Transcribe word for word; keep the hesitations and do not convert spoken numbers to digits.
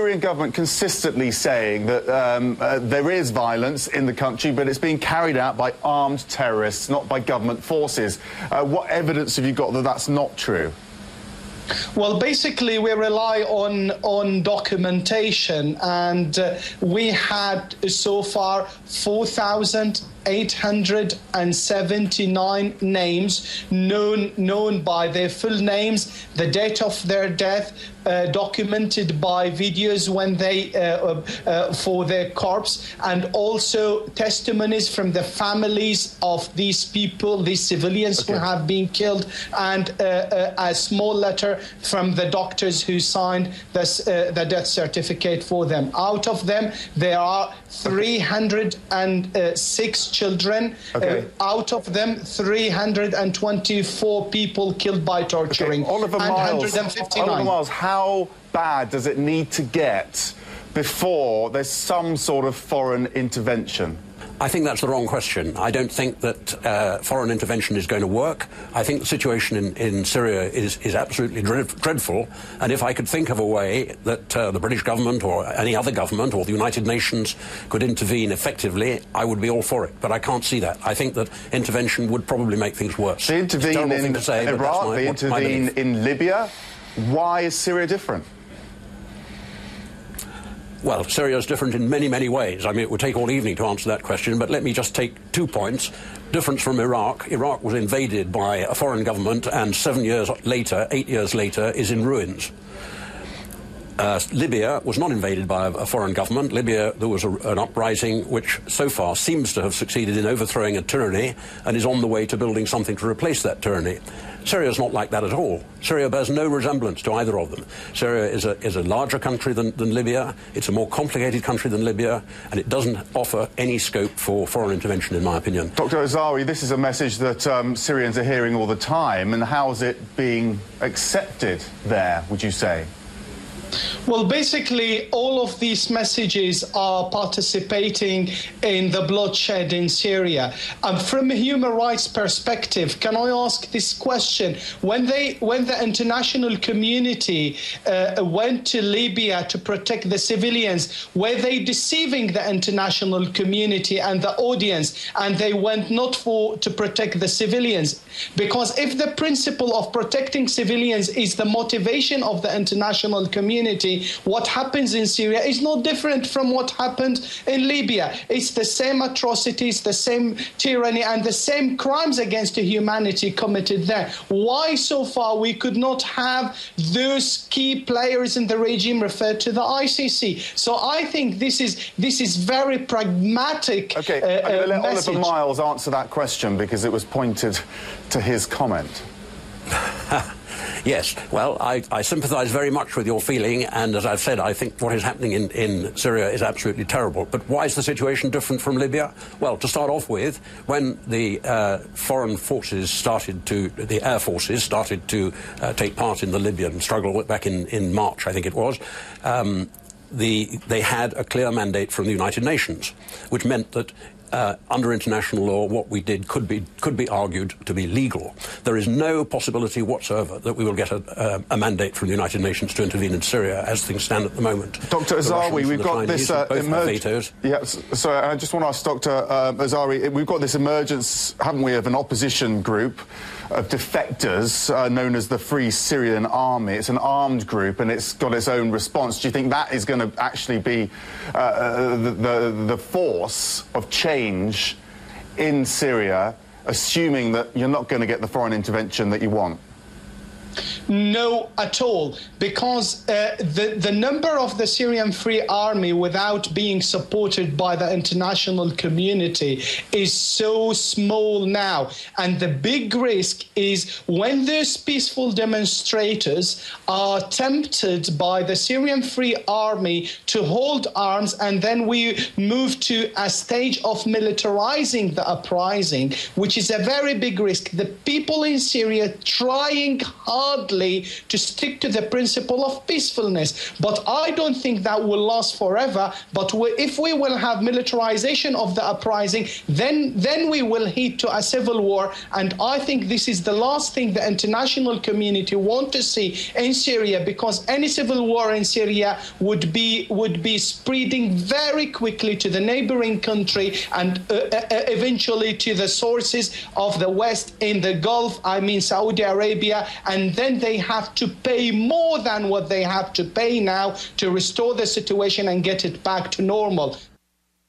Syrian government consistently saying that um, uh, there is violence in the country, but it's being carried out by armed terrorists, not by government forces. Uh, what evidence have you got that that's not true? Well, basically, we rely on on documentation, and uh, we had so far four thousand eight hundred seventy-nine names known known by their full names, the date of their death, uh, documented by videos when they uh, uh, for their corpse, and also testimonies from the families of these people, these civilians okay. who have been killed, and uh, uh, a small letter from the doctors who signed this, uh, the death certificate for them. Out of them, there are three hundred six children. Okay. Uh, out of them, three hundred twenty-four people killed by torturing. Okay. Oliver and Miles, one hundred fifty-nine. Oliver Miles, how bad does it need to get before there's some sort of foreign intervention? I think that's the wrong question. I don't think that uh, foreign intervention is going to work. I think the situation in, in Syria is, is absolutely dread, dreadful. And if I could think of a way that uh, the British government or any other government or the United Nations could intervene effectively, I would be all for it. But I can't see that. I think that intervention would probably make things worse. They intervene in say, Iraq, my, they intervene in Libya. Why is Syria different? Well, Syria is different in many, many ways. I mean, it would take all evening to answer that question, but let me just take two points. Difference from Iraq. Iraq was invaded by a foreign government, and seven years later, eight years later, is in ruins. Uh, Libya was not invaded by a, a foreign government. Libya, there was a, an uprising which so far seems to have succeeded in overthrowing a tyranny and is on the way to building something to replace that tyranny. Syria is not like that at all. Syria bears no resemblance to either of them. Syria is a, is a larger country than, than Libya. It's a more complicated country than Libya, and it doesn't offer any scope for foreign intervention, in my opinion. Doctor Azari, this is a message that um, Syrians are hearing all the time, and how is it being accepted there, would you say? Well, basically, all of these messages are participating in the bloodshed in Syria. Um, from a human rights perspective, can I ask this question? When they, when the international community uh, went to Libya to protect the civilians, were they deceiving the international community and the audience, and they went not for to protect the civilians? Because if the principle of protecting civilians is the motivation of the international community, what happens in Syria is no different from what happened in Libya. It's the same atrocities, the same tyranny, and the same crimes against humanity committed there. Why so far we could not have those key players in the regime referred to the I C C? So I think this is this is very pragmatic. Okay, uh, I'm going to let message. Oliver Miles answer that question because it was pointed to his comment. Yes, well, I, I sympathise very much with your feeling, and as I've said, I think what is happening in, in Syria is absolutely terrible. But why is the situation different from Libya? Well, to start off with, when the uh, foreign forces started to, the air forces started to uh, take part in the Libyan struggle back in, in March, I think it was, um, the, they had a clear mandate from the United Nations, which meant that Uh, under international law, what we did could be could be argued to be legal. There is no possibility whatsoever that we will get a, a, a mandate from the United Nations to intervene in Syria as things stand at the moment. Doctor Azari, we've got Chinese, this uh, emergency. Yeah, sorry, I just want to ask Doctor Uh, Azari, we've got this emergence, haven't we, of an opposition group of defectors uh, known as the Free Syrian Army. It's an armed group and it's got its own response. Do you think that is going to actually be uh, the, the, the force of change in Syria, assuming that you're not going to get the foreign intervention that you want? No, at all, because uh, the, the number of the Syrian Free Army without being supported by the international community is so small now. And the big risk is when those peaceful demonstrators are tempted by the Syrian Free Army to hold arms, and then we move to a stage of militarizing the uprising, which is a very big risk. The people in Syria trying hardly quickly to stick to the principle of peacefulness. But I don't think that will last forever. But we, if we will have militarization of the uprising, then, then we will head to a civil war. And I think this is the last thing the international community want to see in Syria, because any civil war in Syria would be, would be spreading very quickly to the neighboring country and uh, uh, eventually to the sources of the West in the Gulf, I mean Saudi Arabia, and then they have to pay more than what they have to pay now to restore the situation and get it back to normal.